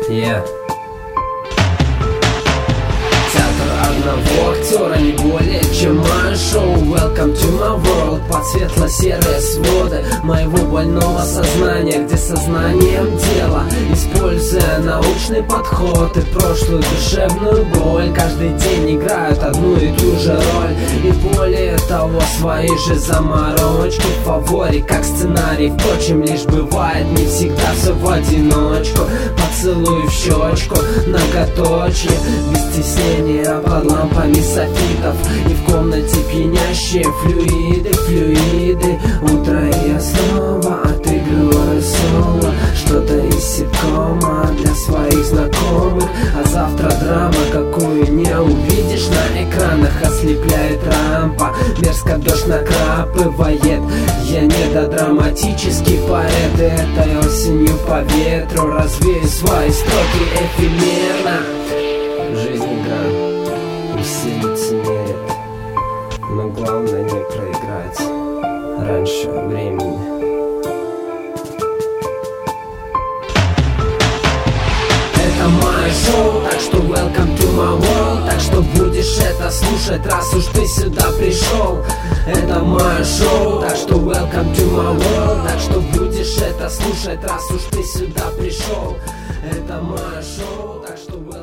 Yeah. Театр одного актера не более чем мое шоу. Welcome to my world. Под светло-серые своды моего больного сознания, где сознанием дело, используя научный подход и прошлую душевную боль, каждый день играют одну и ту же роль. И более того, свои же заморочки в фаворе, как сценарий. Впрочем, лишь бывает не всегда все в одиночку. Поцелуй в щечку, многоточие, без стеснения под лампами софитов. И в комнате пьянящие флюиды, флюиды. Утро и я снова отыгрываю соло, что-то из ситкома для своих знакомых. А завтра драма, какую не увидишь на экранах. Ослепляет рампа, мерзко дождь накрапывает. Я недодраматический поэт, и этой осенью по ветру развею свои строки эфемерно. Жизнь игра, и все лицемерят, но главное не проиграть раньше времени. Это мое шоу, так что welcome to my world. Так что будешь это слушать, раз уж ты сюда пришел. Это мое шоу, так что welcome to my world. Так что будешь это слушать, раз уж ты сюда пришел. Это мое шоу, так что